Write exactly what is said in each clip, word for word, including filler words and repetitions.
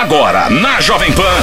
Agora, na Jovem Pan,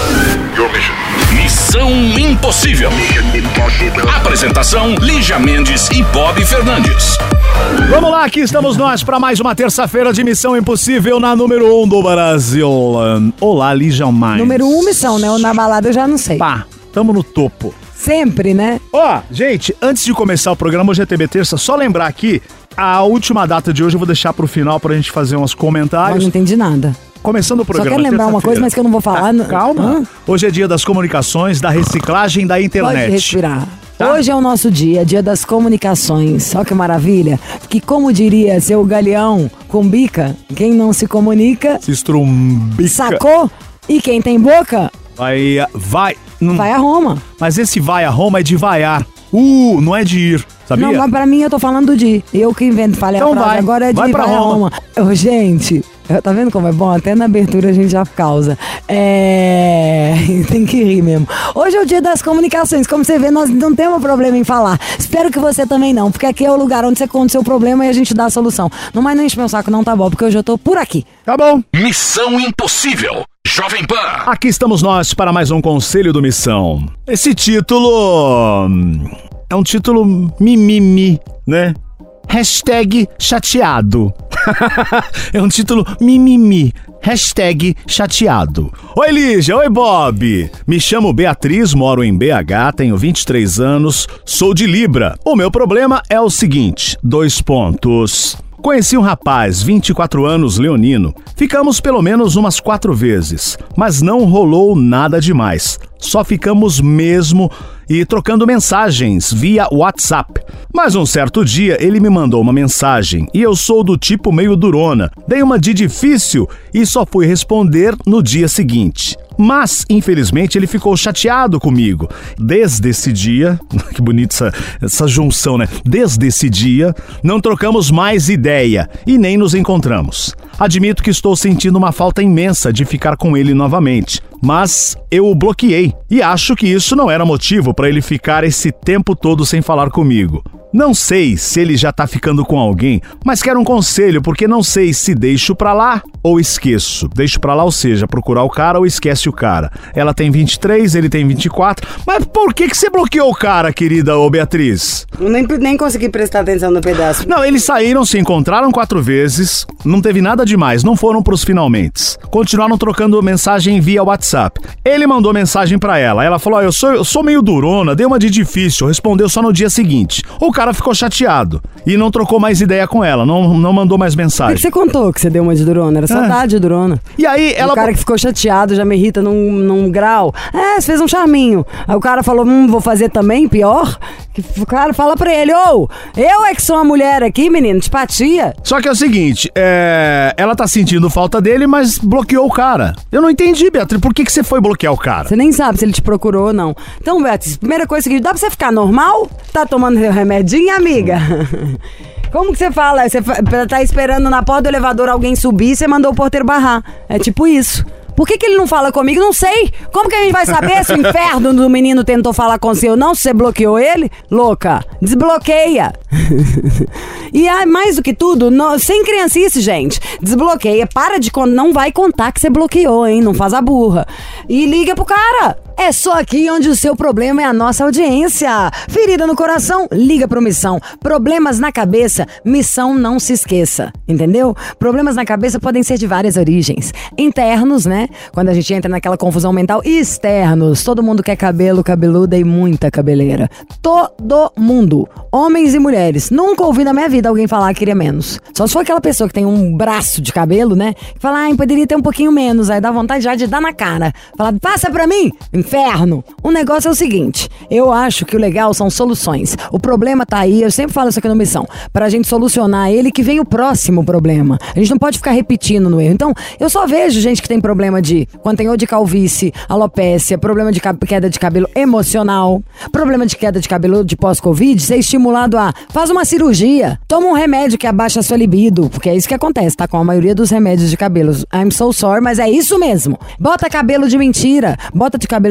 Missão Impossível. Apresentação, Lígia Mendes e Bob Fernandes. Vamos lá, aqui estamos nós para mais uma terça-feira de Missão Impossível na número um do Brasil. Olá, Lígia Mendes. Número um missão, né? Ou na balada eu já não sei. Pá, tamo no topo. Sempre, né? Ó, gente, antes de começar o programa, hoje é T B Terça, só lembrar aqui, a última data de hoje eu vou deixar pro final pra gente fazer uns comentários. Eu não entendi nada. Começando o programa. Só quero lembrar uma coisa, mas que eu não vou falar. Ah, calma. Ah? Hoje é dia das comunicações, da reciclagem da internet. Pode respirar. Tá? Hoje é o nosso dia, dia das comunicações. Olha que maravilha. Que como diria seu galeão com bica, quem não se comunica... Se estrumbica. Sacou? E quem tem boca... Vai... Vai... Não... Vai a Roma. Mas esse vai a Roma é de vaiar. Uh, não é de ir, sabia? Não, mas pra mim eu tô falando de... Eu que invento, falei então a frase, vai, agora é de vai pra vai Roma. a Roma. Ô, gente... Tá vendo como é bom? Até na abertura a gente já causa. É... Tem que rir mesmo. Hoje é o dia das comunicações. Como você vê, nós não temos problema em falar. Espero que você também não, porque aqui é o lugar onde você conta o seu problema e a gente dá a solução. Não, mas não enche meu saco não, tá bom, porque hoje eu tô por aqui. Tá bom. Missão Impossível. Jovem Pan. Aqui estamos nós para mais um Conselho do Missão. Esse título... é um título mimimi, né? Hashtag chateado. É um título mimimi. Hashtag chateado. Oi, Lígia. Oi, Bob. Me chamo Beatriz, moro em B H, tenho vinte e três anos, sou de Libra. O meu problema é o seguinte, dois pontos... Conheci um rapaz, vinte e quatro anos, leonino. Ficamos pelo menos umas quatro vezes, mas não rolou nada demais. Só ficamos mesmo e trocando mensagens via WhatsApp. Mas um certo dia ele me mandou uma mensagem e eu sou do tipo meio durona. Dei uma de difícil e só fui responder no dia seguinte. Mas, infelizmente, ele ficou chateado comigo. Desde esse dia, que bonita essa, essa junção, né? Desde esse dia, não trocamos mais ideia e nem nos encontramos. Admito que estou sentindo uma falta imensa de ficar com ele novamente, mas eu o bloqueei e acho que isso não era motivo para ele ficar esse tempo todo sem falar comigo. Não sei se ele já tá ficando com alguém, mas quero um conselho, porque não sei se deixo pra lá ou esqueço. Deixo pra lá, ou seja, procurar o cara ou esquece o cara. Ela tem vinte e três, ele tem vinte e quatro. Mas por que que você bloqueou o cara, querida ô Beatriz? Eu nem, nem consegui prestar atenção no pedaço. Não, eles saíram, se encontraram quatro vezes, não teve nada demais, não foram pros finalmente. Continuaram trocando mensagem via WhatsApp. Ele mandou mensagem pra ela, ela falou, ó, eu sou, eu sou meio durona, dei uma de difícil, respondeu só no dia seguinte. O cara ficou chateado e não trocou mais ideia com ela, não, não mandou mais mensagem. O que você contou que você deu uma de durona? Era saudade de durona. E aí ela... O cara que ficou chateado já me irrita num, num grau. É, você fez um charminho. Aí o cara falou, hum, vou fazer também, pior. O cara fala pra ele, ô, oh, eu é que sou uma mulher aqui, menino, antipatia. Só que é o seguinte, é... ela tá sentindo falta dele, mas bloqueou o cara. Eu não entendi, Beatriz, por que que você foi bloquear o cara? Você nem sabe se ele te procurou ou não. Então, Beatriz, primeira coisa é a seguinte, dá pra você ficar normal? Tá tomando seu remedinho, amiga? Como que você fala? Você tá esperando na porta do elevador alguém subir e você mandou o porteiro barrar. É tipo isso. Por que que ele não fala comigo? Não sei. Como que a gente vai saber se o inferno do menino tentou falar com você ou não? Se você bloqueou ele? Louca, desbloqueia. E ah, mais do que tudo, não, sem criancice, gente. Desbloqueia. Para de... Não vai contar que você bloqueou, hein? Não faz a burra. E liga pro cara. É só aqui onde o seu problema é a nossa audiência. Ferida no coração? Liga pro Missão. Problemas na cabeça? Missão, não se esqueça. Entendeu? Problemas na cabeça podem ser de várias origens. Internos, né? Quando a gente entra naquela confusão mental. E externos. Todo mundo quer cabelo, cabeluda e muita cabeleira. Todo mundo. Homens e mulheres. Nunca ouvi na minha vida alguém falar que queria menos. Só se for aquela pessoa que tem um braço de cabelo, né? Que fala, ah, poderia ter um pouquinho menos. Aí dá vontade já de dar na cara. Falar, passa pra mim! Inferno. O negócio é o seguinte, eu acho que o legal são soluções. O problema tá aí, eu sempre falo isso aqui no Missão, pra gente solucionar ele que vem o próximo problema. A gente não pode ficar repetindo no erro. Então, eu só vejo gente que tem problema de, quando tem ou de calvície, alopécia, problema de queda de cabelo emocional, problema de queda de cabelo de pós-Covid, ser estimulado a, faz uma cirurgia, toma um remédio que abaixa a sua libido, porque é isso que acontece, tá? Com a maioria dos remédios de cabelos. I'm so sorry, mas é isso mesmo. Bota cabelo de mentira, bota de cabelo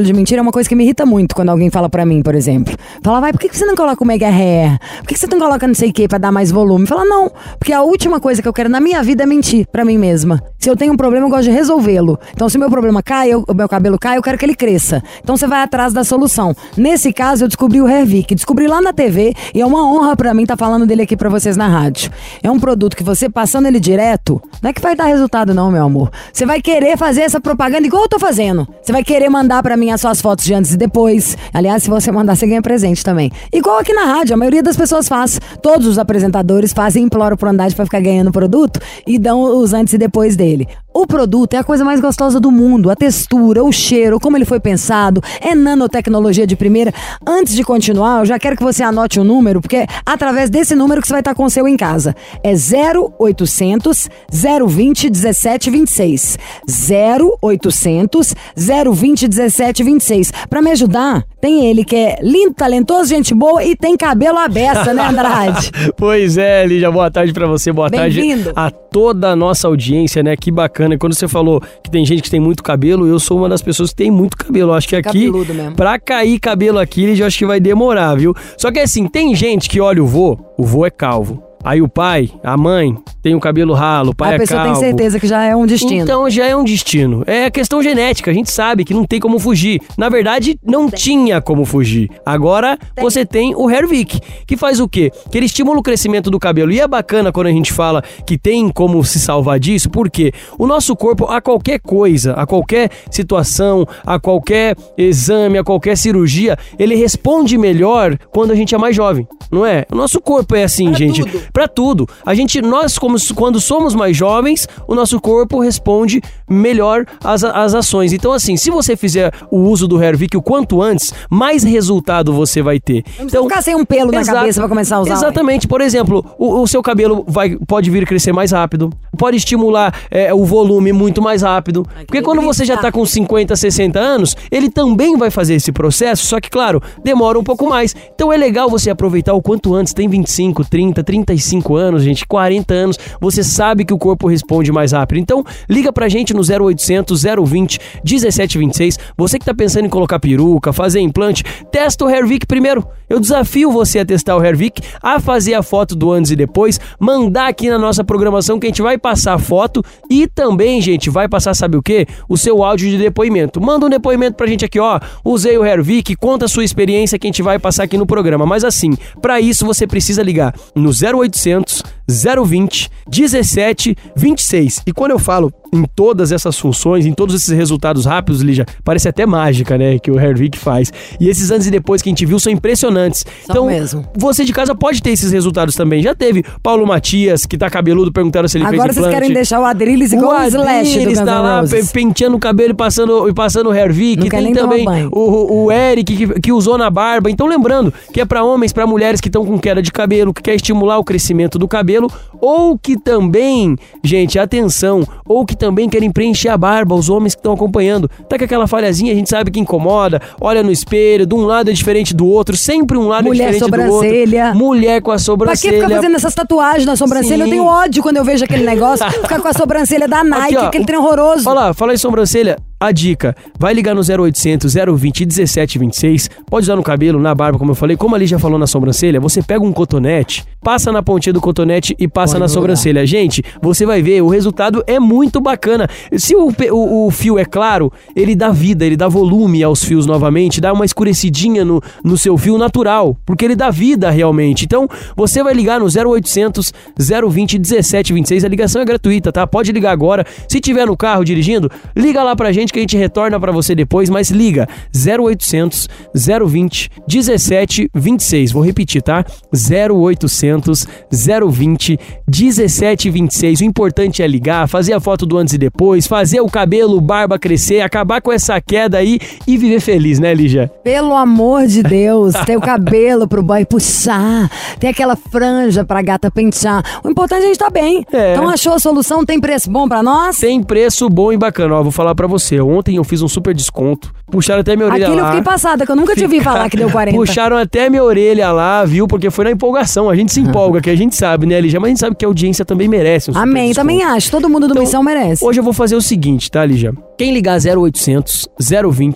de mentira é uma coisa que me irrita muito quando alguém fala pra mim, por exemplo. Fala, vai, por que você não coloca o mega hair? Por que você não coloca não sei o que pra dar mais volume? Fala, não, porque a última coisa que eu quero na minha vida é mentir pra mim mesma. Se eu tenho um problema, eu gosto de resolvê-lo. Então, se o meu problema cai, eu, o meu cabelo cai, eu quero que ele cresça. Então, você vai atrás da solução. Nesse caso, eu descobri o Hervik. Descobri lá na T V e é uma honra pra mim estar falando dele aqui pra vocês na rádio. É um produto que você passando ele direto, não é que vai dar resultado não, meu amor. Você vai querer fazer essa propaganda igual eu tô fazendo. Você vai querer mandar pra mim as suas fotos de antes e depois. Aliás, se você mandar, você ganha presente também. Igual aqui na rádio, a maioria das pessoas faz. Todos os apresentadores fazem, imploram por andar pra ficar ganhando produto e dão os antes e depois dele. O produto é a coisa mais gostosa do mundo. A textura, o cheiro, como ele foi pensado, é nanotecnologia de primeira. Antes de continuar, eu já quero que você anote o número, porque é através desse número que você vai estar com o seu em casa. É zero oitocentos, zero vinte, dezessete vinte e seis. zero oitocentos, zero vinte, dezessete vinte e seis. Pra me ajudar, tem ele que é lindo, talentoso, gente boa e tem cabelo à beça, né, Andrade? Pois é, Lígia, boa tarde pra você, boa tarde a toda a nossa audiência, né? Que bacana. E quando você falou que tem gente que tem muito cabelo, eu sou uma das pessoas que tem muito cabelo. Eu acho que aqui, pra cair cabelo aqui, Lígia, eu acho que vai demorar, viu? Só que assim, tem gente que olha o vô, o vô é calvo. Aí o pai, a mãe, tem o cabelo ralo, o pai é calvo. A pessoa tem certeza que já é um destino. Então já é um destino. É questão genética, a gente sabe que não tem como fugir. Na verdade, não tem. tinha como fugir. Agora tem. Você tem o Hervik, que faz o quê? Que ele estimula o crescimento do cabelo. E é bacana quando a gente fala que tem como se salvar disso, porque o nosso corpo, a qualquer coisa, a qualquer situação, a qualquer exame, a qualquer cirurgia, ele responde melhor quando a gente é mais jovem, não é? O nosso corpo é assim, Para gente. Tudo. Pra tudo. A gente, nós, como, quando somos mais jovens, o nosso corpo responde melhor às, às ações. Então, assim, se você fizer o uso do Hervik o quanto antes, mais resultado você vai ter. Não precisa ficar sem um pelo na exato, cabeça pra começar a usar. Exatamente. Ué. Por exemplo, o, o seu cabelo vai, pode vir crescer mais rápido, pode estimular é, o volume muito mais rápido. Ai, porque quando você já tá com cinquenta, sessenta anos, ele também vai fazer esse processo, só que, claro, demora um pouco mais. Então é legal você aproveitar o quanto antes. Tem vinte e cinco, trinta, trinta e cinco anos, gente, quarenta anos, você sabe que o corpo responde mais rápido. Então, liga pra gente no zero oitocentos, zero vinte, dezessete vinte e seis. Você que tá pensando em colocar peruca, fazer implante, testa o Hervik primeiro. Eu desafio você a testar o Hervik, a fazer a foto do antes e depois, mandar aqui na nossa programação que a gente vai passar a foto e também, gente, vai passar, sabe o quê? O seu áudio de depoimento. Manda um depoimento pra gente aqui, ó, usei o Hervik, conta a sua experiência que a gente vai passar aqui no programa. Mas assim, pra isso você precisa ligar no zero oitocentos, zero vinte, dezessete vinte e seis. E quando eu falo em todas essas funções, em todos esses resultados rápidos, Lígia, parece até mágica, né, que o Hervik faz. E esses antes e depois que a gente viu são impressionantes. São então, mesmo. Você de casa pode ter esses resultados também. Já teve Paulo Matias, que tá cabeludo, perguntaram se ele Agora fez implante. Agora vocês querem deixar o Adrilles igual o Slash do Guns tá lá penteando o cabelo e passando, e passando o Hervik. Não tem também o, o Eric, que, que usou na barba. Então, lembrando que é pra homens, pra mulheres que estão com queda de cabelo, que quer estimular o crescimento do cabelo, ou que também, gente, atenção, ou que também querem preencher a barba, os homens que estão acompanhando. Tá com aquela falhazinha, a gente sabe que incomoda, olha no espelho, de um lado é diferente do outro, sempre um lado mulher é diferente do outro. Sobrancelha. Mulher com a sobrancelha. Pra que ficar fazendo essas tatuagens na sobrancelha? Sim. Eu tenho ódio quando eu vejo aquele negócio, ficar com a sobrancelha da Nike, aqui, ó, aquele trem horroroso. Fala, fala em sobrancelha. A dica, vai ligar no zero oitocentos, zero vinte, dezessete vinte e seis, pode usar no cabelo, na barba, como eu falei, como ali já falou na sobrancelha, você pega um cotonete, passa na pontinha do cotonete e passa pode na sobrancelha. Gente, você vai ver, o resultado é muito bacana. Se o, o, o fio é claro, ele dá vida, ele dá volume aos fios novamente, dá uma escurecidinha no, no seu fio natural, porque ele dá vida realmente. Então, você vai ligar no zero oitocentos, zero vinte, dezessete vinte e seis, a ligação é gratuita, tá? Pode ligar agora. Se tiver no carro dirigindo, liga lá pra gente que a gente retorna pra você depois, mas liga zero oitocentos, zero vinte, dezessete vinte e seis. Vou repetir, tá? zero oitocentos, zero vinte, dezessete vinte e seis. O importante é ligar, fazer a foto do antes e depois, fazer o cabelo, barba crescer, acabar com essa queda aí e viver feliz, né, Lígia? Pelo amor de Deus, tem o cabelo pro boy puxar, tem aquela franja pra gata pentear. O importante é a gente tá bem. É. Então achou a solução, tem preço bom pra nós? Tem preço bom e bacana. Ó, vou falar pra você. Ontem eu fiz um super desconto. Puxaram até minha orelha Aquilo lá. Aquilo eu fiquei passada, que eu nunca te ouvi falar que deu quarenta. Puxaram até minha orelha lá, viu? Porque foi na empolgação. A gente se empolga, que a gente sabe, né, Lígia? Mas a gente sabe que a audiência também merece um super Amém, desconto. Também acho. Todo mundo do então, Missão merece. Hoje eu vou fazer o seguinte, tá, Lígia? Quem ligar zero oitocentos, zero vinte,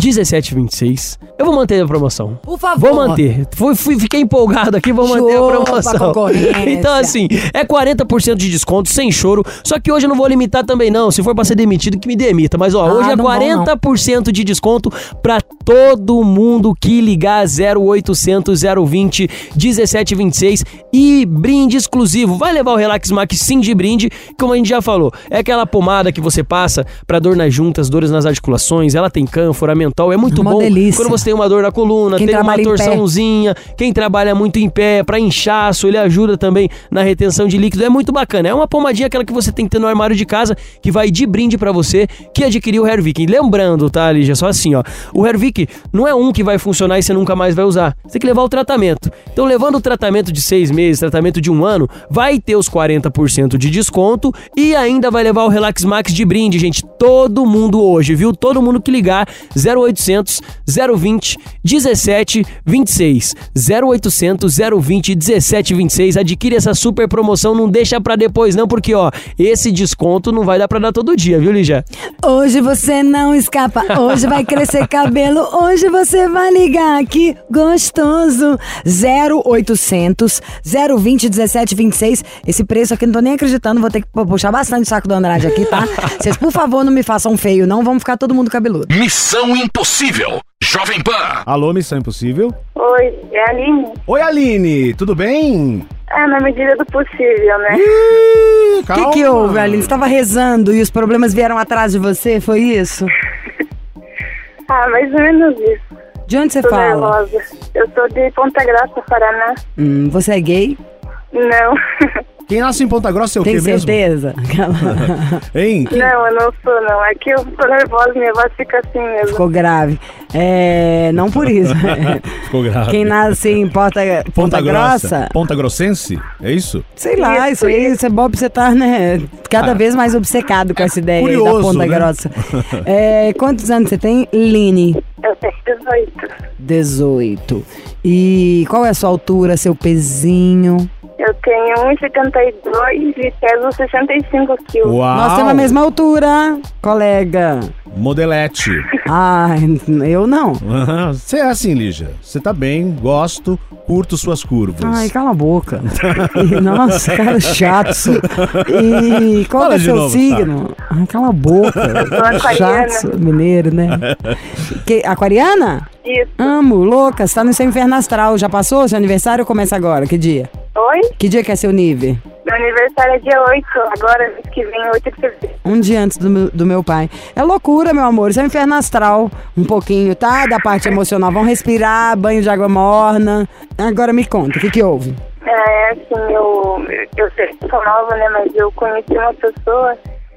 dezessete vinte e seis. Eu vou manter a promoção. Por favor. Vou manter. Fui, fui, fiquei empolgado aqui, vou manter Show a pra promoção. concorrência. Então, assim, é quarenta por cento de desconto, sem choro. Só que hoje eu não vou limitar também, não. Se for pra ser demitido, que me demita. Mas, ó, Ah, hoje é não vão, quarenta por cento de desconto pra todo mundo que ligar zero oitocentos, zero vinte, dezessete vinte e seis e brinde exclusivo. Vai levar o Relax Max sim de brinde, como a gente já falou. É aquela pomada que você passa pra dor nas juntas, dores nas articulações. Ela tem cânfora, mentol. É muito Uma bom delícia. quando você tem uma dor na coluna, Quem tem uma trabalha em pé. torçãozinha. Quem trabalha muito em pé, pra inchaço, ele ajuda também na retenção de líquido. É muito bacana. É uma pomadinha aquela que você tem que ter no armário de casa, que vai de brinde pra você que adquiriu o Hervik. Lembrando, tá, Lígia? Só assim, ó. O Hervik não é um que vai funcionar e você nunca mais vai usar. Você tem que levar o tratamento. Então, levando o tratamento de seis meses, tratamento de um ano, vai ter os quarenta por cento de desconto e ainda vai levar o Relax Max de brinde, gente. Todo mundo hoje, viu? Todo mundo que ligar zero oitocentos, zero vinte, dezessete vinte e seis. zero oitocentos, zero vinte, dezessete vinte e seis. Adquire essa super promoção, não deixa pra depois não, porque, ó, esse desconto não vai dar pra dar todo dia, viu, Lígia? Hoje você não escapa, hoje vai crescer cabelo, hoje você vai ligar aqui, gostoso. zero oitocentos, zero vinte, dezessete vinte e seis. Esse preço aqui, não tô nem acreditando, vou ter que puxar bastante o saco do Andrade aqui, tá? Vocês, por favor, não me façam feio, não, vamos ficar todo mundo cabeludo. Missão Impossível. Jovem Pan. Alô, Missão Impossível? Oi, é a Aline? Oi, Aline, tudo bem? Ah, na medida do possível, né? Ih, O calma. que que houve, Aline? Você tava rezando e os problemas vieram atrás de você, foi isso? Ah, mais ou menos isso. De onde você Tô fala? nervosa. Eu sou de Ponta Grossa, Paraná. Hum, você é gay? Não. Quem nasce em Ponta Grossa é o Tem quê mesmo? certeza? Hein? Quem- Não, eu não sou, não. É que eu tô nervosa, minha voz fica assim mesmo. Ficou grave. É, não por isso. Ficou grave. Quem nasce em Ponta, Ponta Grossa, Ponta Grossense? É isso? sei lá, isso, Isso, aí, isso. isso é bom pra você estar, né, cada Ah, vez mais obcecado com essa ideia aí da curioso, Ponta né? Grossa. É, quantos anos você tem, Line? Eu tenho dezoito. dezoito. E qual é a sua altura, seu pezinho? Eu tenho um e setenta e dois e peso sessenta e cinco quilos. Uau! Nós temos a mesma altura, colega. Modelete. Ai, eu não. Aham. Você é assim, Lígia. Você tá bem, gosto, curto suas curvas. Ai, cala a boca. E, nossa, cara chato. E qual Fala é o de seu novo, signo? Ai, cala a boca. aquariana. Chato, mineiro, né? Que, aquariana? Isso. Amo, louca. Você tá no seu inferno astral. Já passou? Seu aniversário começa agora? Que dia? Oi? Que dia que é seu nível? Meu aniversário é dia oito, agora, mês que vem, oito de fevereiro. Um dia antes do meu, do meu pai. É loucura, meu amor. Isso é um inferno astral. Um pouquinho, tá? Da parte emocional. Vão respirar, banho de água morna. Agora me conta, o que que houve? É, assim, eu, eu sei que sou nova, né, mas eu conheci uma pessoa,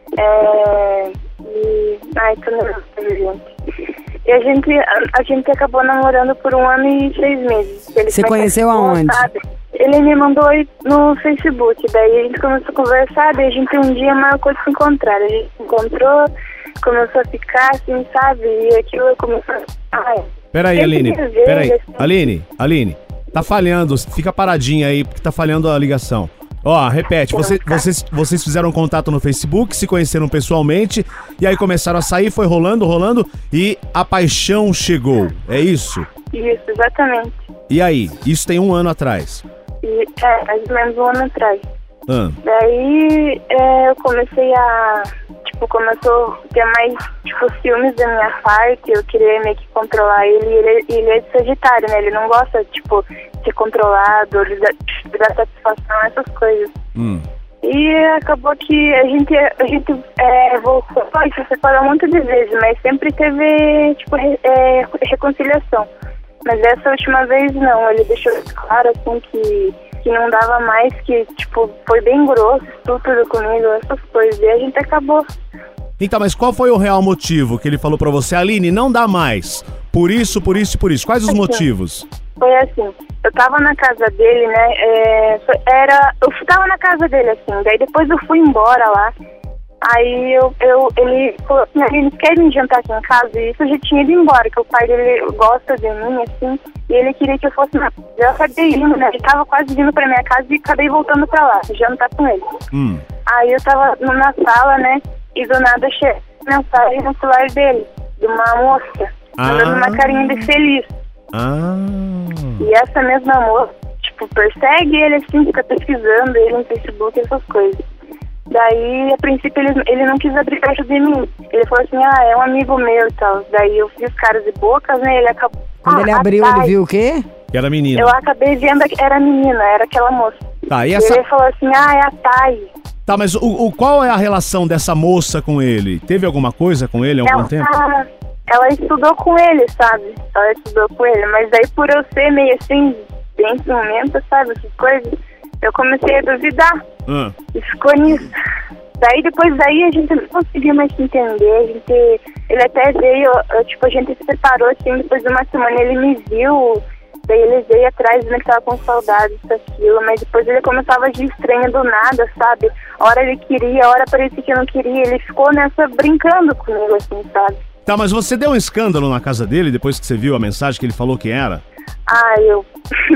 é, e, ai, tô nervosa, gente. E a gente, a, a gente acabou namorando por um ano e seis meses. Ele Você foi conheceu casado, aonde? sabe? Ele me mandou aí no Facebook, daí a gente começou a conversar, daí a gente um dia marcou de se encontrar. A gente se encontrou, começou a ficar assim, sabe? E aquilo começou a... Ai, Peraí, sempre Aline. me vejo, Peraí. assim. Aline, Aline. Tá falhando. Fica paradinha aí, porque tá falhando a ligação. Ó, repete. Você, vocês, vocês fizeram contato no Facebook, se conheceram pessoalmente, e aí começaram a sair, foi rolando, rolando, e a paixão chegou. É isso? Isso, exatamente. E aí? Isso tem um ano atrás. E, é, mais ou menos um ano atrás. Ah, Daí é, eu comecei a, tipo, começou a ter mais, tipo, ciúmes da minha parte, eu queria meio que controlar ele, e ele, ele é de Sagitário, né, ele não gosta, tipo, de ser controlado, de dar, de dar satisfação, essas coisas. hum. E acabou que a gente, a gente é, voltou e se separou muitas vezes, mas sempre teve, tipo, re, é, reconciliação. Mas dessa última vez não, ele deixou claro, assim, que, que não dava mais, que, tipo, foi bem grosso, estúpido comigo, essas coisas, e a gente acabou. Então, mas qual foi o real motivo que ele falou pra você? Aline, não dá mais. Por isso, por isso e por isso. Quais os motivos? Foi assim, eu tava na casa dele, né, é, foi- era, eu tava na casa dele, assim, daí depois eu fui embora lá, aí eu, eu, ele falou assim, Aline, quer me jantar aqui em casa? E isso eu já tinha ido embora, que o pai dele gosta de mim, assim, e ele queria que eu fosse na casa. Eu acabei indo, né, ele tava quase vindo pra minha casa e acabei voltando pra lá, jantar com ele. Hum. Aí eu tava na sala, né, e do nada chegou mensagem no celular dele, de uma moça. mandando Ah. uma carinha de feliz. Ah. E essa mesma moça, tipo, persegue ele assim, fica pesquisando ele no Facebook, essas coisas. Daí, a princípio, ele, ele não quis abrir perto de mim. Ele falou assim, ah, é um amigo meu e tal. Daí eu fiz caras e bocas, né? Ele acabou... Quando ele Ah, abriu, atrás. ele viu o quê? Que era menina. Eu acabei vendo que era menina, era aquela moça. Tá, e E essa... ele falou assim, ah, é a Thay. Tá, mas o, o, qual é a relação dessa moça com ele? Teve alguma coisa com ele há algum Ela, tempo? ela, ela estudou com ele, sabe? Ela estudou com ele, mas daí por eu ser meio assim, bem ciumenta, sabe? Essas coisas, eu comecei a duvidar. Ah. E ficou nisso. Daí, depois daí, a gente não conseguiu mais se entender. A gente, ele até veio, eu, tipo, a gente se separou, assim, depois de uma semana ele me viu. Daí ele veio atrás, dizendo que tava com saudade daquilo. Mas depois ele começava a agir estranho do nada, sabe? A hora ele queria, a hora parecia que não queria. Ele ficou nessa, brincando comigo, assim, sabe? Tá, mas você deu um escândalo na casa dele depois que você viu a mensagem que ele falou que era? Ah, eu...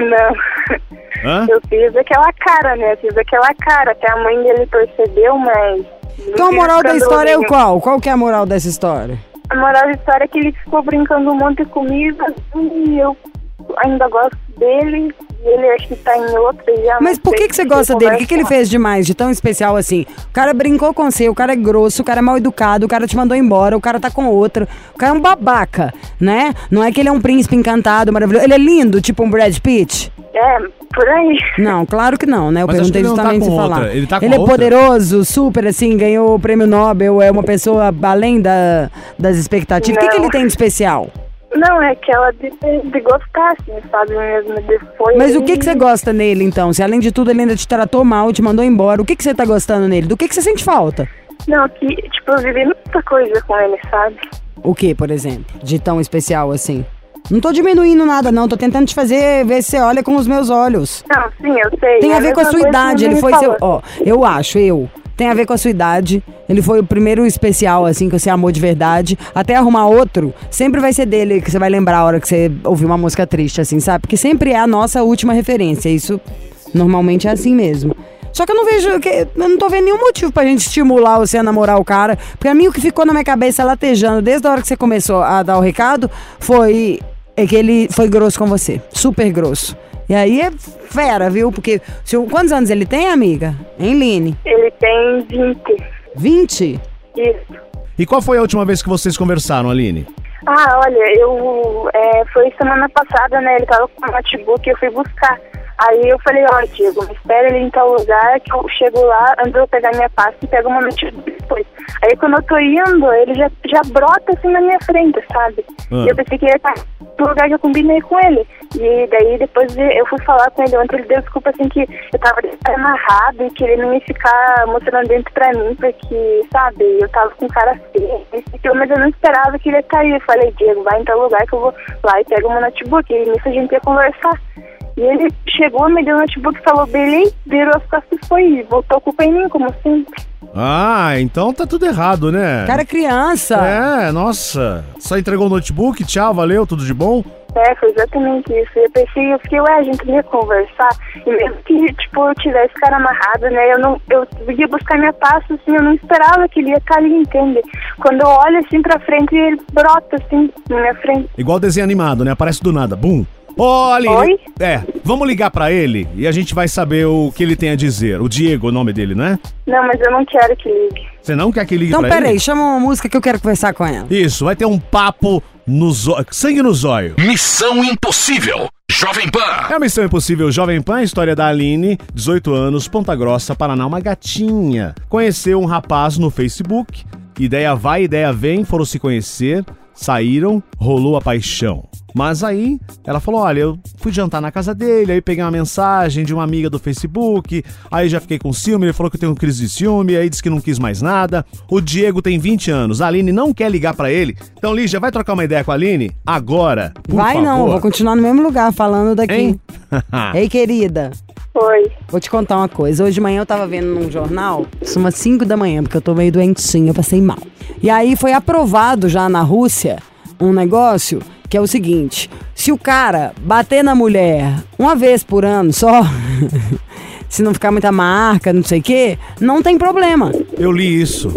não... Hã? Eu fiz aquela cara, né? Eu fiz aquela cara. Até a mãe dele percebeu, mas... Então a moral da história é o qual? Qual que é a moral dessa história? A moral da história é que ele ficou brincando um monte comigo e eu ainda gosto dele. E ele acho que tá em outra já. Mas não por sei que, que você se gosta eu dele? O que, que ele converso fez demais, de tão especial assim? O cara brincou com você, o cara é grosso, o cara é mal educado, o cara te mandou embora, o cara tá com outro. O cara é um babaca, né? Não é que ele é um príncipe encantado, maravilhoso. Ele é lindo, tipo um Brad Pitt? com- É, por aí. Não, claro que não, né? Eu Mas acho que perguntei ele não tá justamente com se falar. outra. Ele tá com Ele é outra? poderoso, super assim, ganhou o prêmio Nobel, é uma pessoa além da, das expectativas. O que, que Não. ele tem de especial? Não, é que ela de, de gostar, assim, sabe mesmo? De foi Mas o que, que você gosta nele, então? Se além de tudo ele ainda te tratou mal, te mandou embora, o que, que você tá gostando nele? Do que, que você sente falta? Não, que, tipo, eu vivi muita coisa com ele, sabe? O que, por exemplo? De tão especial assim? Não tô diminuindo nada, não. Tô tentando te fazer ver se você olha com os meus olhos. Não, sim, eu sei. Tem é a ver com a mesma sua coisa que idade. ele Ele me foi seu... falou. Ó, eu acho, eu... Tem a ver com a sua idade. Ele foi o primeiro especial, assim, que você amou de verdade. Até arrumar outro, sempre vai ser dele, que você vai lembrar a hora que você ouvir uma música triste, assim, sabe? Porque sempre é a nossa última referência. Isso normalmente é assim mesmo. Só que eu não vejo, que, eu não tô vendo nenhum motivo pra gente estimular você a namorar o cara. Pra mim, o que ficou na minha cabeça latejando desde a hora que você começou a dar o recado foi é que ele foi grosso com você. Super grosso. E aí é fera, viu? Porque se, eu- quantos anos ele tem, amiga? Hein, Line? Ele tem vinte. vinte? Isso. E qual foi a última vez que vocês conversaram, Aline? Ah, olha, eu... É, foi semana passada, né? Ele tava com o notebook e eu fui buscar. Aí eu falei, ó, Diego, me espera ele em tal lugar que eu chego lá, antes de eu pegar minha pasta e pego uma notebook depois. Aí quando eu tô indo, ele já, já brota assim na minha frente, sabe? Ah. E eu pensei que ele ia estar no lugar que eu combinei com ele. E daí depois eu fui falar com ele ontem, ele deu desculpa assim que eu tava amarrado e que ele não ia ficar mostrando dentro pra mim, porque, sabe, eu tava com cara feia, isso e aquilo, mas eu não esperava que ele ia cair. Eu falei, Diego, vai em tal lugar que eu vou lá e pego meu notebook. E nisso a gente ia conversar. E ele chegou, me deu o notebook, falou beleza, virou as costas e foi, e voltou a culpa em mim, como sempre. Ah, então tá tudo errado, né? Cara, criança. É, nossa. Só entregou o notebook, tchau, valeu, tudo de bom? É, foi exatamente isso. Eu pensei, eu fiquei, ué, a gente ia conversar. E mesmo que, tipo, eu tivesse cara amarrado, né, eu não, eu ia buscar minha pasta, assim, eu não esperava que ele ia estar ali, entende? Quando eu olho, assim, pra frente, ele brota, assim, na minha frente. Igual desenho animado, né? Aparece do nada, bum. Ô, Aline, Oi? é, vamos ligar pra ele e a gente vai saber o que ele tem a dizer. O Diego, o nome dele, né? Não, mas eu não quero que ligue. Você não quer que ligue Então, pra peraí, ele? chama uma música que eu quero conversar com ela. Isso, vai ter um papo no zóio, sangue no zóio. Missão Impossível. Jovem Pan. É a Missão Impossível Jovem Pan, a história da Aline, dezoito anos, Ponta Grossa, Paraná, uma gatinha. Conheceu um rapaz no Facebook, ideia vai, ideia vem, foram se conhecer, saíram, rolou a paixão. Mas aí, ela falou, olha, eu fui jantar na casa dele, aí peguei uma mensagem de uma amiga do Facebook, aí já fiquei com ciúme, ele falou que eu tenho crise de ciúme, aí disse que não quis mais nada. O Diego tem vinte anos, a Aline não quer ligar pra ele. Então, Lígia, vai trocar uma ideia com a Aline? Agora, por Vai favor. não, eu vou continuar no mesmo lugar falando daqui. Hein? Ei, querida. Oi. Vou te contar uma coisa. Hoje de manhã eu tava vendo num jornal, são umas cinco da manhã, porque eu tô meio doentinha, eu passei mal. E aí foi aprovado já na Rússia um negócio que é o seguinte: se o cara bater na mulher uma vez por ano só, se não ficar muita marca, não sei o quê, não tem problema. Eu li isso.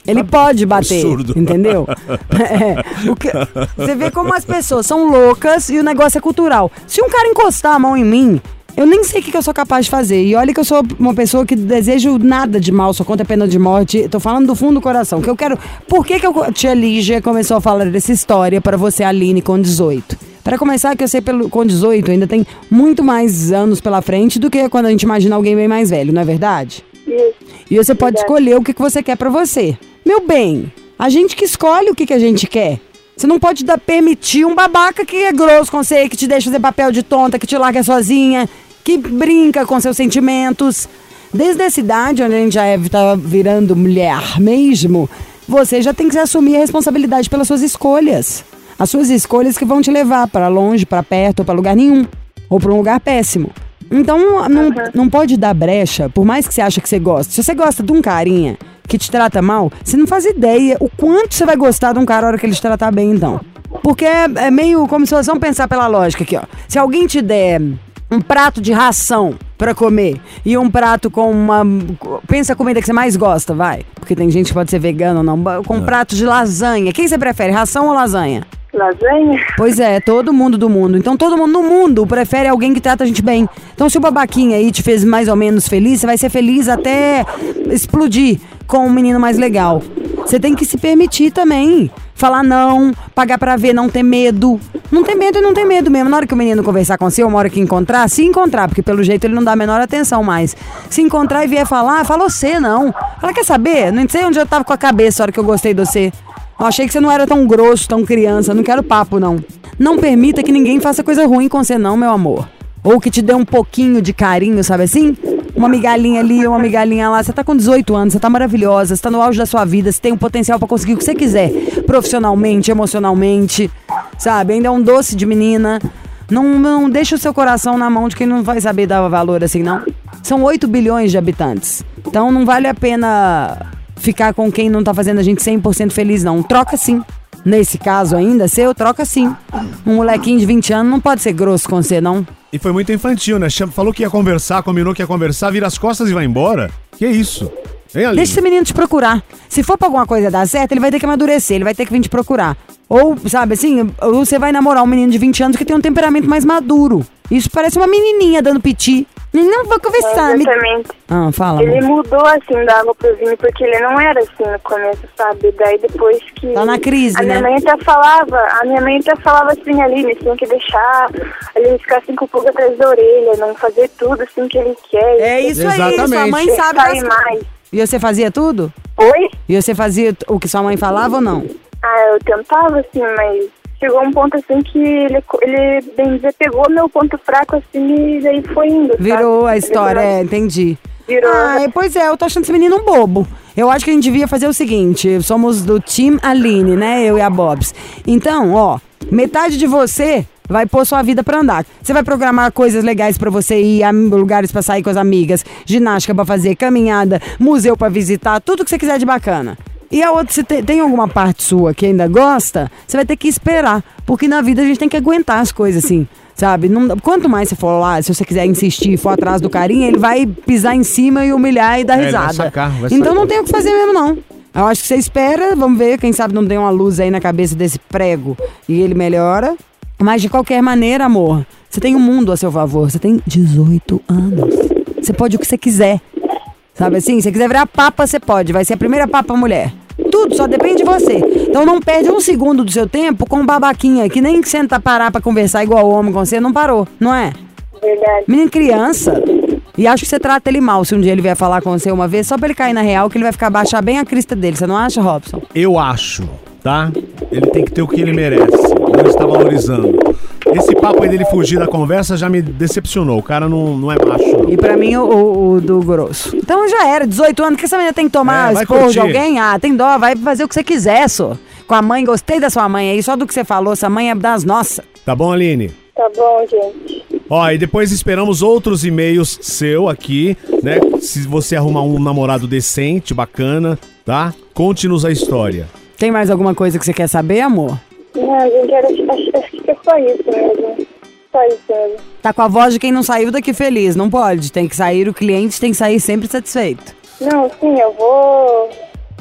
Ele pode bater, Absurdo. entendeu? É, o que, você vê como as pessoas são loucas e o negócio é cultural. Se um cara encostar a mão em mim, eu nem sei o que, que eu sou capaz de fazer. E olha que eu sou uma pessoa que desejo nada de mal, só contra pena de morte. Tô falando do fundo do coração. Que eu quero. Por que, que eu, tia Lígia começou a falar dessa história para você, Aline, com dezoito? Para começar, que eu sei pelo, com dezoito ainda tem muito mais anos pela frente do que quando a gente imagina alguém bem mais velho, não é verdade? Isso. E você pode escolher o que, que você quer pra você. Meu bem, a gente que escolhe o que, que a gente quer. Você não pode dar, permitir um babaca que é grosso com você, que te deixa fazer papel de tonta, que te larga sozinha, que brinca com seus sentimentos. Desde essa idade, onde a gente já é, tá virando mulher mesmo, você já tem que assumir a responsabilidade pelas suas escolhas. As suas escolhas que vão te levar para longe, para perto ou para lugar nenhum. Ou para um lugar péssimo. Então, não, Uhum. não pode dar brecha, por mais que você ache que você gosta. Se você gosta de um carinha que te trata mal, você não faz ideia o quanto você vai gostar de um cara na hora que ele te tratar bem, então. Porque é, é meio como se vocês vão pensar pela lógica aqui, ó. Se alguém te der um prato de ração pra comer e um prato com uma... Pensa a comida que você mais gosta, vai. Porque tem gente que pode ser vegana ou não. Com um prato de lasanha. Quem você prefere, ração ou lasanha? Lasanha? Pois é, todo mundo do mundo. Então todo mundo no mundo prefere alguém que trata a gente bem. Então se o babaquinha aí te fez mais ou menos feliz, você vai ser feliz até explodir com um menino mais legal. Você tem que se permitir também. Falar não, pagar pra ver, não ter medo. Não tem medo e não tem medo mesmo. Na hora que o menino conversar com você, uma hora que encontrar, se encontrar, porque pelo jeito ele não dá a menor atenção mais. Se encontrar e vier falar, fala você não. Fala, quer saber? Não sei onde eu tava com a cabeça a hora que eu gostei de você. Eu achei que você não era tão grosso, tão criança. Não quero papo, não. Não permita que ninguém faça coisa ruim com você, não, meu amor. Ou que te dê um pouquinho de carinho, sabe assim? Uma migalhinha ali, uma migalhinha lá. Você tá com dezoito anos, você tá maravilhosa, você tá no auge da sua vida, você tem o potencial pra conseguir o que você quiser. Profissionalmente, emocionalmente, sabe? Ainda é um doce de menina. Não, não deixa o seu coração na mão de quem não vai saber dar valor assim, não. São oito bilhões de habitantes. Então não vale a pena ficar com quem não tá fazendo a gente cem por cento feliz, não. Troca sim. Nesse caso ainda, seu, troca sim. Um molequinho de vinte anos não pode ser grosso com você, não. E foi muito infantil, né? Cham- Falou que ia conversar, combinou que ia conversar, vira as costas e vai embora. Que isso? Hein, Aline? Deixa esse menino te procurar. Se for pra alguma coisa dar certo, ele vai ter que amadurecer, ele vai ter que vir te procurar. Ou, sabe assim, ou você vai namorar um menino de vinte anos que tem um temperamento mais maduro. Isso parece uma menininha dando piti. Não vou conversar. Me... Exatamente. Ah, fala. Ele amor. mudou, assim, da água pro vinho, porque ele não era assim no começo, sabe? Daí depois que... Tá na crise, a minha né? mãe até falava, a minha mãe até falava assim, Aline, tinha que deixar ele ficar assim com o pulga atrás da orelha, não fazer tudo assim que ele quer. É isso aí, Exatamente. sua mãe sabe Sai das... mais. E você fazia tudo? Oi? E você fazia o que sua mãe falava ou não? Ah, eu tentava, assim, mas chegou um ponto assim que ele, ele bem dizer, pegou meu ponto fraco assim e daí foi indo. Virou sabe? a história, Virou- é, entendi. Virou. Ai, pois é, eu tô achando esse menino um bobo. Eu acho que a gente devia fazer o seguinte, somos do Team Aline, né, eu e a Bobs. Então, ó, metade de você vai pôr sua vida pra andar. Você vai programar coisas legais pra você ir, a lugares pra sair com as amigas, ginástica pra fazer, caminhada, museu pra visitar, tudo que você quiser de bacana. E a outra, se tem, tem alguma parte sua que ainda gosta, você vai ter que esperar. Porque na vida a gente tem que aguentar as coisas, assim, sabe? Não, quanto mais você for lá, se você quiser insistir e for atrás do carinha, ele vai pisar em cima e humilhar e dar É, ele vai risada. sacar, vai então sacar. não tem o que fazer mesmo, não. Eu acho que você espera, vamos ver, quem sabe não tem uma luz aí na cabeça desse prego e ele melhora. Mas de qualquer maneira, amor, você tem o mundo a seu favor. Você tem dezoito anos. Você pode o que você quiser. Sabe assim? Se você quiser virar papa, você pode. Vai ser a primeira papa mulher. Tudo só depende de você. Então não perde um segundo do seu tempo com um babaquinha que nem senta parar pra conversar igual homem com você, não parou, não é? Verdade. Menino criança. E acho que você trata ele mal se um dia ele vier falar com você uma vez, só pra ele cair na real, que ele vai ficar baixar bem a crista dele. Você não acha, Robson? Eu acho, tá? Ele tem que ter o que ele merece. Não está valorizando. Esse papo aí dele fugir da conversa já me decepcionou. O cara não, não é macho, não. E pra mim, o, o- o do grosso. Então já era, dezoito anos. O que essa menina tem que tomar É, vai esporro de curtir. alguém? Ah, tem dó, vai fazer o que você quiser, só. Com a mãe, gostei da sua mãe aí. Só do que você falou, essa mãe é das nossas. Tá bom, Aline? Tá bom, gente. Ó, e depois esperamos outros e-mails seu aqui, né? Se você arrumar um namorado decente, bacana, tá? Conte-nos a história. Tem mais alguma coisa que você quer saber, amor? Não, gente, era, acho, acho que é só isso mesmo. Só isso mesmo. Tá com a voz de quem não saiu daqui feliz. Não pode. Tem que sair, o cliente tem que sair sempre satisfeito. Não, sim, eu vou...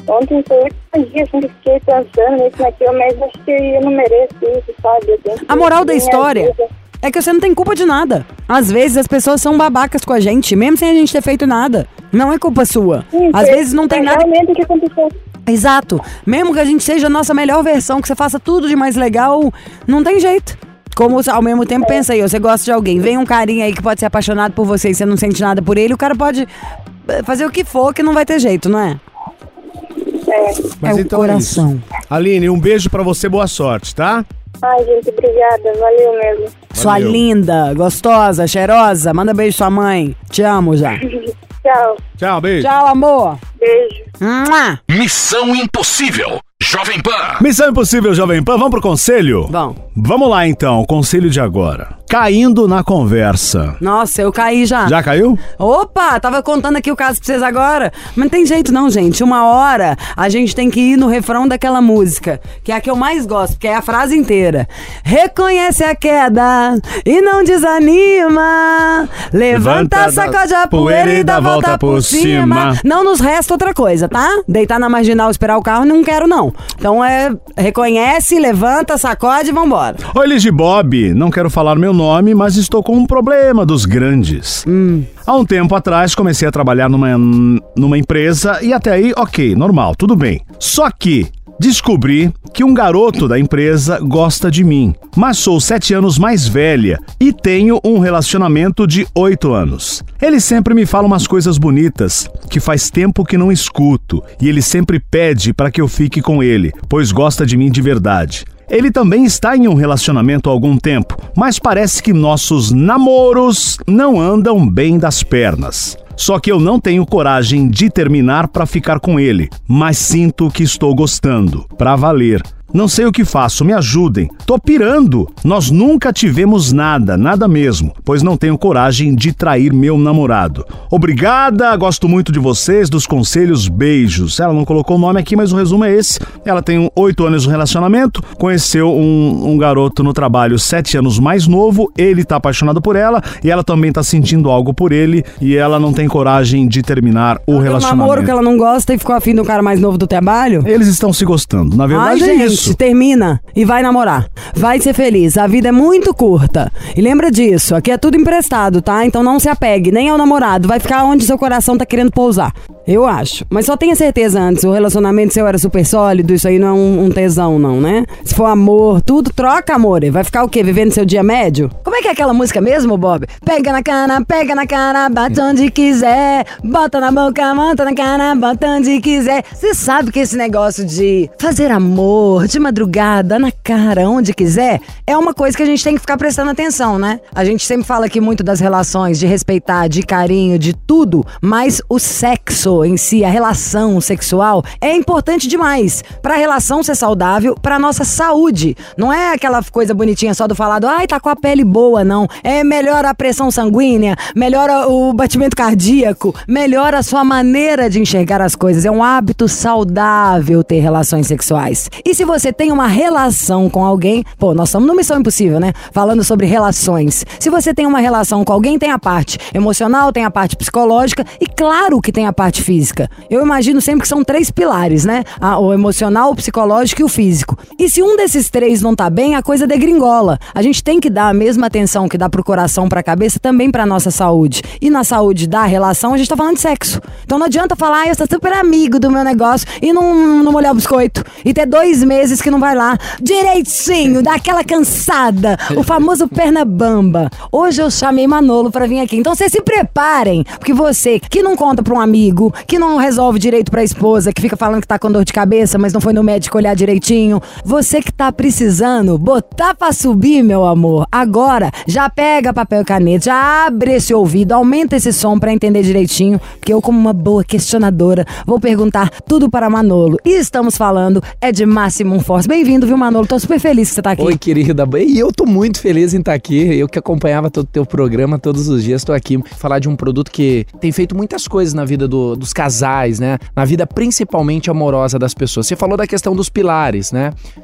Ontem foi um dia assim, que fiquei pensando nisso, naquilo, mas acho que eu não mereço isso, sabe? Eu tenho que A moral da ter minha história vida. é que você não tem culpa de nada. Às vezes as pessoas são babacas com a gente, mesmo sem a gente ter feito nada. Não é culpa sua. Sim, Às foi- vezes não tem foi nada... realmente o que aconteceu. Exato. Mesmo que a gente seja a nossa melhor versão, que você faça tudo de mais legal, não tem jeito. Como ao mesmo tempo, pensa aí, você gosta de alguém, vem um carinha aí que pode ser apaixonado por você e você não sente nada por ele, o cara pode eh, fazer o que for que não vai ter jeito, não é? É. Mas é o então é coração. isso. Aline, um beijo pra você, boa sorte, tá? Ai, gente, obrigada. Valeu mesmo. Sua Valeu. linda, gostosa, cheirosa, manda beijo sua mãe. Te amo já. Tchau. Tchau, beijo. Tchau, amor. Beijo. Mua. Missão Impossível. Jovem Pan. Missão Impossível, Jovem Pan, vamos pro conselho? Bom. Vamos lá então, conselho de agora. Caindo na conversa. Nossa, eu caí já. Já caiu? Opa, tava contando aqui o caso pra vocês agora. Mas não tem jeito não, gente. Uma hora a gente tem que ir no refrão daquela música, que é a que eu mais gosto, porque é a frase inteira. Reconhece a queda e não desanima. Levanta, Levanta, sacode a poeira e dá volta por cima. cima. Não nos resta outra coisa, tá? Deitar na marginal, esperar o carro, não quero não. Então é, reconhece, levanta, sacode e vambora. Oi, Ligi Bob, não quero falar meu nome, mas estou com um problema dos grandes. Há um tempo atrás comecei a trabalhar numa, numa empresa e até aí, ok, normal, tudo bem. Só que descobri que um garoto da empresa gosta de mim, mas sou sete anos mais velha e tenho um relacionamento de oito anos. Ele sempre me fala umas coisas bonitas que faz tempo que não escuto e ele sempre pede para que eu fique com ele, pois gosta de mim de verdade. Ele também está em um relacionamento há algum tempo, mas parece que nossos namoros não andam bem das pernas. Só que eu não tenho coragem de terminar para ficar com ele, mas sinto que estou gostando, pra valer. Não sei o que faço, me ajudem. Tô pirando. Nós nunca tivemos nada, nada mesmo, pois não tenho coragem de trair meu namorado. Obrigada, gosto muito de vocês, dos conselhos, beijos. Ela não colocou o nome aqui, mas o resumo é esse. Ela tem oito anos de relacionamento, conheceu um, um garoto no trabalho sete anos mais novo, ele tá apaixonado por ela e ela também tá sentindo algo por ele e ela não tem coragem de terminar o Tem um relacionamento. namoro que ela não gosta e ficou afim do cara mais novo do trabalho? Eles estão se gostando, na verdade Ai, é gente, isso. termina e vai namorar. Vai ser feliz. A vida é muito curta. E lembra disso, aqui é tudo emprestado, tá? Então não se apegue nem ao namorado. Vai ficar onde seu coração tá querendo pousar. Eu acho. Mas só tenha certeza antes, o relacionamento seu era super sólido, isso aí não é um, um tesão não, né? Se for amor, tudo, troca, amor. Vai ficar o quê? Vivendo seu dia médio? Como é que é aquela música mesmo, Bob? Pega na cana, pega na cara, bate onde quiser. Bota na boca, monta na cara, bota onde quiser. Você sabe que esse negócio de fazer amor de madrugada, na cara, onde quiser, é uma coisa que a gente tem que ficar prestando atenção, né? A gente sempre fala aqui muito das relações, de respeitar, de carinho, de tudo, mas o sexo em si, a relação sexual, é importante demais pra relação ser saudável, pra nossa saúde. Não é aquela coisa bonitinha só do falado, ai, tá com a pele boa, não. É melhora a pressão sanguínea, melhora o batimento cardíaco, melhora a sua maneira de enxergar as coisas. É um hábito saudável ter relações sexuais. E se você tem uma relação com alguém, pô, nós estamos no Missão Impossível, né? Falando sobre relações. Se você tem uma relação com alguém, tem a parte emocional, tem a parte psicológica e claro que tem a parte física. Eu imagino sempre que são três pilares, né? Ah, o emocional, o psicológico e o físico. E se um desses três não tá bem, a coisa degringola. A gente tem que dar a mesma atenção que dá pro coração, pra cabeça, também pra nossa saúde. E na saúde da relação, a gente tá falando de sexo. Então não adianta falar, ah, eu sou super amigo do meu negócio e não, não molhar o biscoito. E ter dois meses que não vai lá direitinho, dar aquela cansada, o famoso perna bamba. Hoje eu chamei Manolo pra vir aqui. Então vocês se preparem, porque você que não conta pra um amigo, que não resolve direito pra esposa, que fica falando que tá com dor de cabeça, mas não foi no médico olhar direitinho, você que tá precisando botar pra subir, meu amor, agora já pega papel e caneta, já abre esse ouvido, aumenta esse som pra entender direitinho, porque eu, como uma boa questionadora, vou perguntar tudo para Manolo. E estamos falando é de Maximum Force. Bem-vindo, viu, Manolo? Tô super feliz que você tá aqui. Oi, querida. E eu tô muito feliz em estar aqui. Eu que acompanhava todo o teu programa todos os dias, tô aqui falar de um produto que tem feito muitas coisas na vida do, dos casais, né? Na vida principalmente amorosa das pessoas. Você falou da questão dos pilares, né?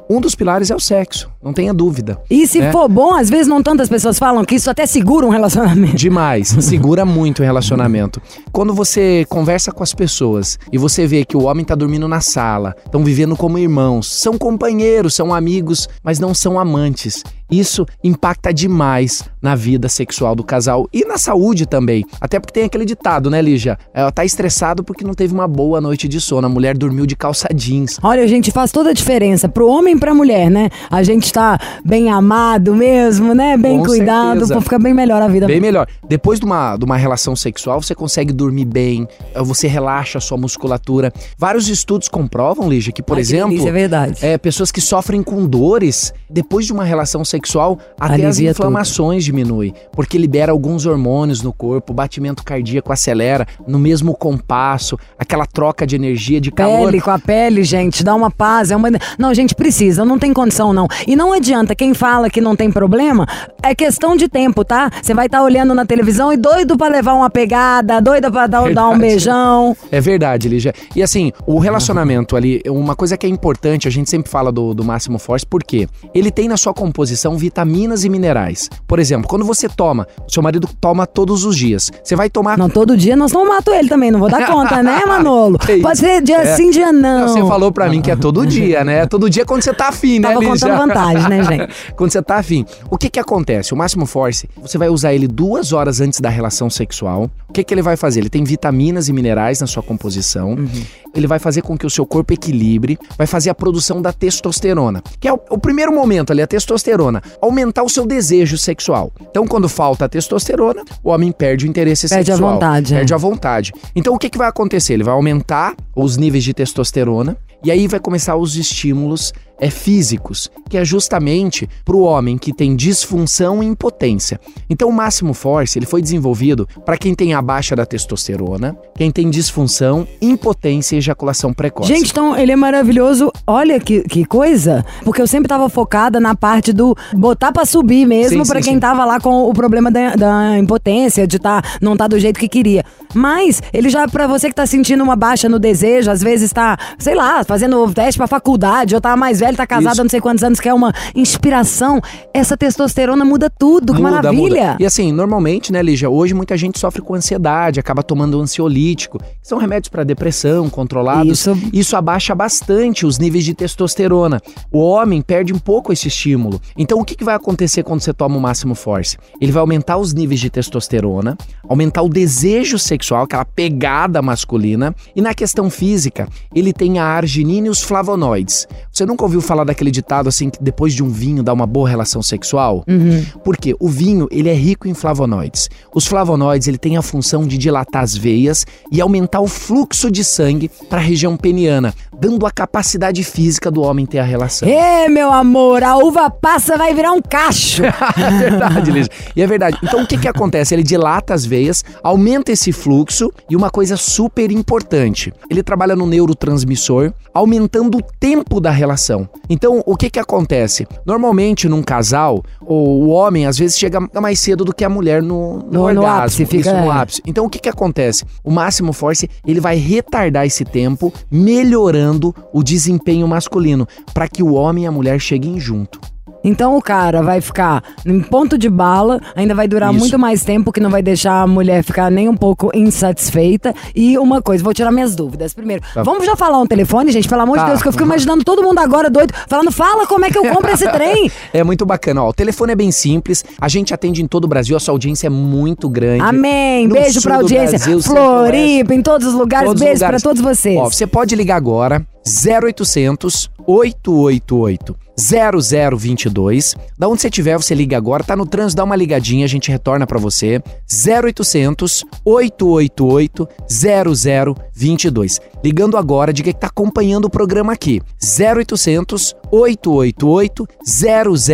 Um dos pilares é o sexo, não tenha dúvida. E se né? for bom, às vezes não tantas pessoas falam que isso até segura um relacionamento. Demais, segura muito o relacionamento. Quando você conversa com as pessoas e você vê que o homem tá dormindo na sala, estão vivendo como irmãos, são companheiros, são amigos, mas não são amantes. Isso impacta demais na vida sexual do casal e na saúde também. Até porque tem aquele ditado, né, Lígia? Ela tá estressado porque não teve uma boa noite de sono. A mulher dormiu de calça jeans. Olha, gente, faz toda a diferença pro homem e pra mulher, né? A gente tá bem amado mesmo, né? Bem Com cuidado, certeza. pra ficar bem melhor a vida. Bem melhor. Depois de uma, de uma relação sexual, você consegue dormir bem, você relaxa a sua musculatura. Vários estudos comprovam, Lígia, que, por Ai, que exemplo, delícia, é verdade. É, pessoas que sofrem com dores depois de uma relação sexual, até Alivia as inflamações diminuem, porque libera alguns hormônios no corpo, o batimento cardíaco acelera no mesmo compasso, aquela troca de energia, de calor. Pele com a pele, gente, dá uma paz. É uma... Não, gente, precisa, não tem condição, não. E não adianta, quem fala que não tem problema, é questão de tempo, tá? Você vai estar olhando na televisão e doido pra levar uma pegada, doida pra dar, dar um beijão. É verdade, Lígia. E assim, o relacionamento ali, uma coisa que é importante, a gente sempre fala do, do Máximo Force, porque ele tem na sua composição vitaminas e minerais. Por exemplo, quando você toma, seu marido toma todos os dias, você vai tomar... Não, todo dia nós não mato ele também, não vou dar conta, né, Manolo? Que Pode isso? ser dia É. sim, dia não. Não, você falou pra mim que é todo dia, né? Todo dia quando você tá afim, né, Tava Lígia? contando vantagem, né, gente? Quando você tá afim. O que que acontece? O Máximo Force, você vai usar ele duas horas antes da relação sexual. O que que ele vai fazer? Ele tem vitaminas e minerais na sua composição. Uhum. Ele vai fazer com que o seu corpo equilibre, vai fazer a produção da testosterona, que é o, o primeiro momento ali, a testosterona. Aumentar o seu desejo sexual. Então, quando falta a testosterona, o homem perde o interesse Perde sexual. a vontade. Perde é. a vontade. Então, o que que vai acontecer? Ele vai aumentar os níveis de testosterona e aí vai começar os estímulos é, físicos, que é justamente para o homem que tem disfunção e impotência. Então, o Máximo Force ele foi desenvolvido para quem tem a baixa da testosterona, quem tem disfunção, impotência e ejaculação precoce. Gente, então ele é maravilhoso. Olha que, que coisa. Porque eu sempre tava focada na parte do botar pra subir mesmo, Sim, pra sim, quem sim. tava lá com o problema da, da impotência, de tá, não tá do jeito que queria. Mas ele já, pra você que tá sentindo uma baixa no desejo, às vezes tá, sei lá, fazendo teste pra faculdade, ou tá mais velho, tá casado Isso. há não sei quantos anos, quer uma inspiração, essa testosterona muda tudo. Que Muda, maravilha. muda. E assim, normalmente, né, Lígia, hoje muita gente sofre com ansiedade, acaba tomando ansiolítico, que são remédios para depressão, controlados. Isso. Isso abaixa bastante os níveis de testosterona. O homem perde um pouco esse estímulo. Então, o que, que vai acontecer quando você toma o Máximo Force? Ele vai aumentar os níveis de testosterona, aumentar o desejo sexual, aquela pegada masculina. E na questão física, ele tem a arginina e os flavonoides. Você nunca ouviu falar daquele ditado assim, que depois de um vinho dá uma boa relação sexual? Uhum. Porque o vinho, ele é rico em flavonoides. Os flavonoides, ele tem a função de dilatar as veias e aumentar o fluxo de sangue para a região peniana, dando a capacidade física do homem ter a relação. Ê, meu amor, a uva passa vai virar um cacho. É verdade, Lígia. E é verdade. Então, o que que acontece? Ele dilata as veias, aumenta esse fluxo e uma coisa super importante, ele trabalha no neurotransmissor, aumentando o tempo da relação. Então, o que que acontece? Normalmente, num casal, o, o homem, às vezes, chega mais cedo do que a mulher no, no, No- no orgasmo. ápice, fica- Isso, no é. ápice. Então, o que que acontece? O Máximo Force, ele vai retardar esse tempo, melhorando o desempenho masculino, para que o homem e a mulher cheguem junto. Então o cara vai ficar em ponto de bala, ainda vai durar Isso. muito mais tempo, que não vai deixar a mulher ficar nem um pouco insatisfeita. E uma coisa, vou tirar minhas dúvidas. Primeiro, Tá. vamos já falar um telefone, gente? Pelo amor Tá. de Deus, que eu fico imaginando todo mundo agora doido, falando, fala como é que eu compro esse trem. É muito bacana, ó. O telefone é bem simples, a gente atende em todo o Brasil, a sua audiência é muito grande. Amém. No Beijo sul pra do audiência. Brasil, Floripa, em todos os lugares. Todos os Beijo lugares. pra todos vocês. Ó, você pode ligar agora, zero oitocentos, oito oito oito, zero zero dois dois. Da onde você estiver, você liga agora. Tá no trânsito, dá uma ligadinha, a gente retorna pra você. zero oitocentos, oito oito oito, zero zero dois dois. Ligando agora, diga que tá acompanhando o programa aqui. zero oitocentos, oito oito oito, zero zero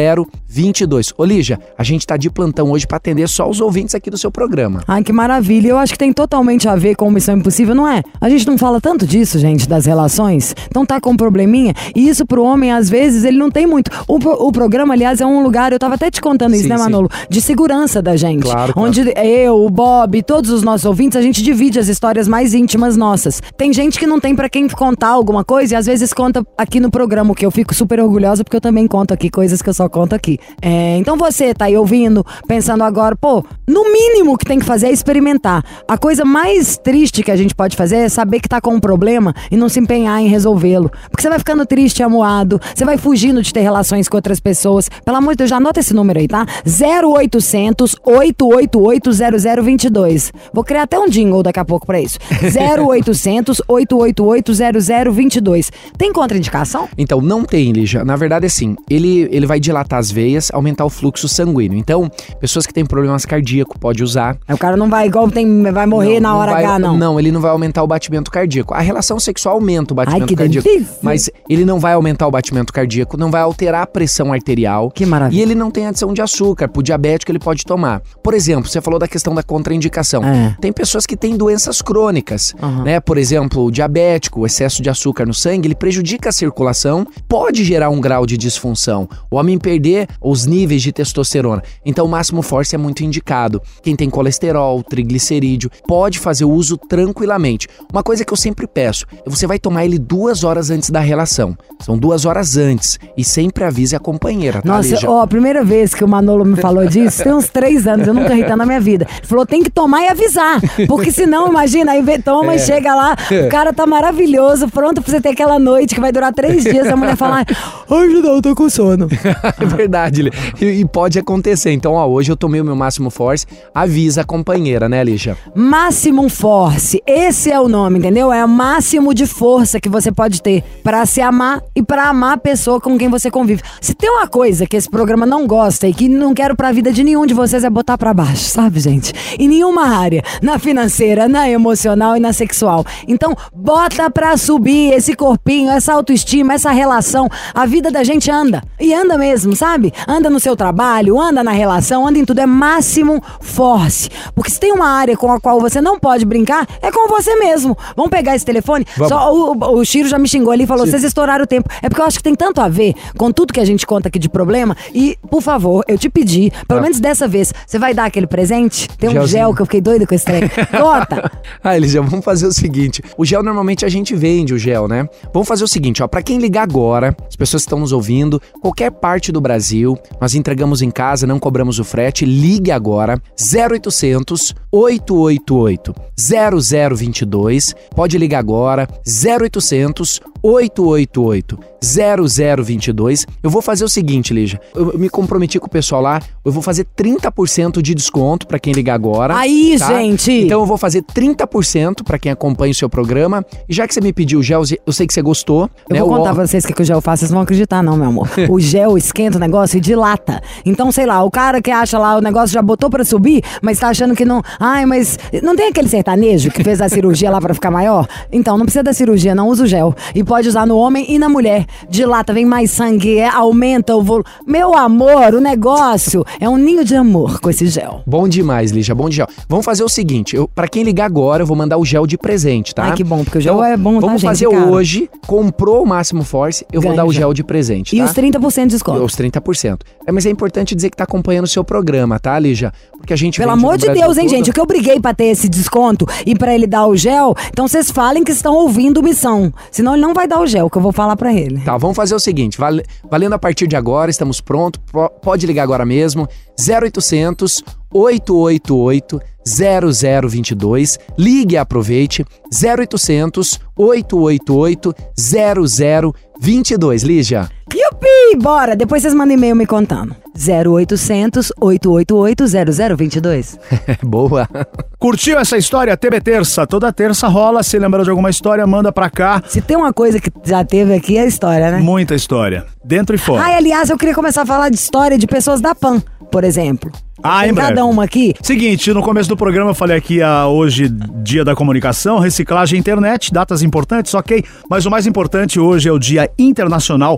vinte e dois. Ô, Lígia, a gente tá de plantão hoje pra atender só os ouvintes aqui do seu programa. Ai, que maravilha. Eu acho que tem totalmente a ver com Missão Impossível, não é? A gente não fala tanto disso, gente, das relações. Então tá com um probleminha. E isso pro homem, às vezes, ele não tem muito. O, o programa, aliás, é um lugar, eu tava até te contando isso, Sim, né, sim. Manolo? De segurança da gente. Claro, claro. Onde eu, o Bob, todos os nossos ouvintes, a gente divide as histórias mais íntimas nossas. Tem gente que não tem pra quem contar alguma coisa e às vezes conta aqui no programa, o que eu fico super orgulhosa porque eu também conto aqui coisas que eu só conto aqui. É, então você tá aí ouvindo, pensando agora, pô, no mínimo que tem que fazer é experimentar. A coisa mais triste que a gente pode fazer é saber que tá com um problema e não se empenhar em resolvê-lo. Porque você vai ficando triste, amuado, você vai fugindo de ter relações com outras pessoas. Pelo amor de Deus, já anota esse número aí, tá? zero oitocentos, oito oito oito, zero zero dois dois. Vou criar até um jingle daqui a pouco pra isso. zero oitocentos, oito oito oito, zero zero dois dois. Tem contraindicação? Então, não tem, Lígia. Na verdade, assim, ele, ele vai dilatar as veias, aumentar o fluxo sanguíneo. Então, pessoas que têm problemas cardíacos pode usar. Aí o cara não vai igual tem, vai morrer Não, na não hora vai- H, não. Não, ele não vai aumentar o batimento cardíaco. A relação sexual aumenta o batimento Ai, que cardíaco. delícia. Mas ele não vai aumentar o batimento cardíaco, não vai alterar a pressão arterial. Que maravilha. E ele não tem adição de açúcar. Pro diabético, ele pode tomar. Por exemplo, você falou da questão da contraindicação. É. Tem pessoas que têm doenças crônicas, Uhum. né? Por exemplo, o diabético, o excesso de açúcar no sangue, ele prejudica a circulação, pode gerar um grau de disfunção. O homem perder os níveis de testosterona. Então, o Máximo Force é muito indicado. Quem tem colesterol, triglicerídeo, pode fazer o uso tranquilamente. Uma coisa que eu sempre peço, você vai tomar ele duas horas antes da relação. São duas horas antes. E sempre avise a companheira, tá, Nossa, Lígia? ó, a primeira vez que o Manolo me falou disso, tem uns três anos, eu nunca ri tanto na minha vida. Ele falou, tem que tomar e avisar. Porque senão, imagina, aí vê, toma e chega lá, o cara tá maravilhoso, pronto pra você ter aquela noite que vai durar três dias, a mulher fala, ai, não, eu tô com sono. É verdade, Lí. e, e pode acontecer. Então, ó, hoje eu tomei o meu Máximo Force, avisa a companheira, né, Lígia? Maximum Force, esse é o nome, entendeu? É o máximo de força que você pode ter pra se amar e pra amar a pessoa com quem você convive. Se tem uma coisa que esse programa não gosta e que não quero pra vida de nenhum de vocês é botar pra baixo, sabe, gente? Em nenhuma área, na financeira, na emocional e na sexual. Então, bota pra subir esse corpinho, essa autoestima, essa relação. A vida da gente anda. E anda mesmo, sabe? Anda no seu trabalho, anda na relação, anda em tudo. É Máximo Force. Porque se tem uma área com a qual você não pode brincar, é com você mesmo. Vamos pegar esse telefone? Vamos. Só o, o Chiro já me xingou ali e falou, vocês estouraram o tempo. É porque eu acho que tem tanto a ver com tudo que a gente conta aqui de problema. E, por favor, eu te pedi, pelo Ah. menos dessa vez, você vai dar aquele presente? Tem um Gelzinho. gel que eu fiquei doida com esse trem. Bota! Ah, Lígia, vamos fazer o seguinte. O gel, normalmente, a gente vende o gel, né? Vamos fazer o seguinte, ó. Pra quem ligar agora, as pessoas que estão nos ouvindo, qualquer parte do Brasil, nós entregamos em casa, não cobramos o frete. Ligue agora, zero oitocentos, oito oito oito, zero zero dois dois. Pode ligar agora, zero oitocentos, oito oito oito, zero zero dois dois. Eu vou fazer o seguinte, Lígia. Eu eu me comprometi com o pessoal lá, eu vou fazer trinta por cento de desconto pra quem ligar agora. Aí, tá? gente! Então eu vou fazer trinta por cento pra quem acompanha o seu programa. E já que você me pediu o gel, eu sei que você gostou. Eu né? vou O contar ó- pra vocês o que, que o gel faz, vocês não vão acreditar não, meu amor. O gel esquenta o negócio e dilata. Então, sei lá, o cara que acha lá, o negócio já botou pra subir, mas tá achando que não... Ai, mas não tem aquele sertanejo que fez a cirurgia lá pra ficar maior? Então, não precisa da cirurgia, não usa o gel. E pode usar no homem e na mulher. Dilata, vem mais sangue, é, aumenta o volume. Meu amor, o negócio é um ninho de amor com esse gel. Bom demais, Lígia, bom de gel. Vamos fazer o seguinte, eu, pra quem ligar agora, eu vou mandar o gel de presente, tá? Ai, que bom, porque o gel Então, é bom, tá, Vamos gente, fazer cara? hoje, comprou o Máximo Force, eu vou Ganha dar o o gel. gel de presente, E tá? os trinta por cento de desconto. Os trinta por cento. É, mas é importante dizer que tá acompanhando o seu programa, tá, Lígia? Porque a gente Pelo vende amor no de Brasil Deus, hein, todo. gente? O que eu briguei pra ter esse desconto e pra ele dar o gel, então vocês falem que estão ouvindo Missão. Senão ele não vai dar o gel, que eu vou falar pra ele. Tá, vamos fazer o seguinte, vale- valendo a partir de agora, estamos prontos, po- pode ligar agora mesmo, zero oitocentos, oito oito oito, zero zero dois dois, ligue e aproveite, zero oitocentos, oito oito oito, zero zero dois dois, Lígia. Yupi! Bora! Depois vocês mandam e-mail me contando. zero oitocentos, oito oito oito, zero zero dois dois. Boa. Curtiu essa história? T B Terça. Toda terça rola. Se lembra de alguma história, manda pra cá. Se tem uma coisa que já teve aqui, é a história, né? Muita história. Dentro e fora. Ai, aliás, eu queria começar a falar de história de pessoas da P A N, por exemplo. Ah, Tem em breve. cada uma aqui. Seguinte, no começo do programa eu falei aqui a hoje, Dia da Comunicação, Reciclagem e Internet, datas importantes, ok. Mas o mais importante hoje é o Dia Internacional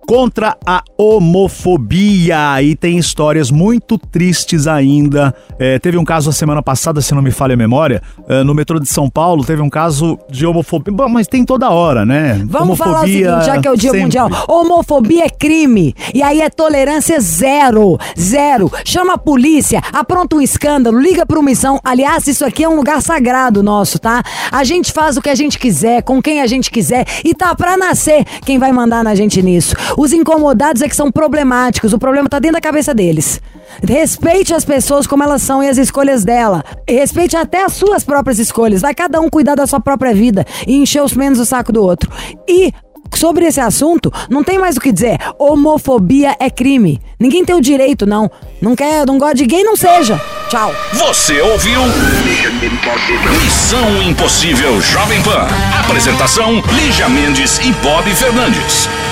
contra a homofobia e tem histórias muito tristes ainda. É, teve um caso a semana passada, se não me falha a memória, é, no metrô de São Paulo, teve um caso de homofobia. Bom, mas tem toda hora, né? Vamos homofobia, falar o seguinte, já que é o Dia sempre. Mundial. Homofobia é crime. E aí é tolerância zero. Zero. Chama a polícia, apronta um escândalo, liga pra uma missão. Aliás, isso aqui é um lugar sagrado nosso, tá? A gente faz o que a gente quiser, com quem a gente quiser. E tá pra nascer quem vai mandar na gente nisso. Os incomodados é que são problemáticos. O problema tá dentro da cabeça deles. Respeite as pessoas como elas são e as escolhas dela. Respeite até as suas próprias escolhas. Vai cada um cuidar da sua própria vida e encher os menos o saco do outro. E sobre esse assunto, não tem mais o que dizer. Homofobia é crime. Ninguém tem o direito, não. Não quer, não gosta de gay, não seja. Tchau. Você ouviu? Missão Impossível Jovem Pan. Apresentação: Lígia Mendes e Bob Fernandes.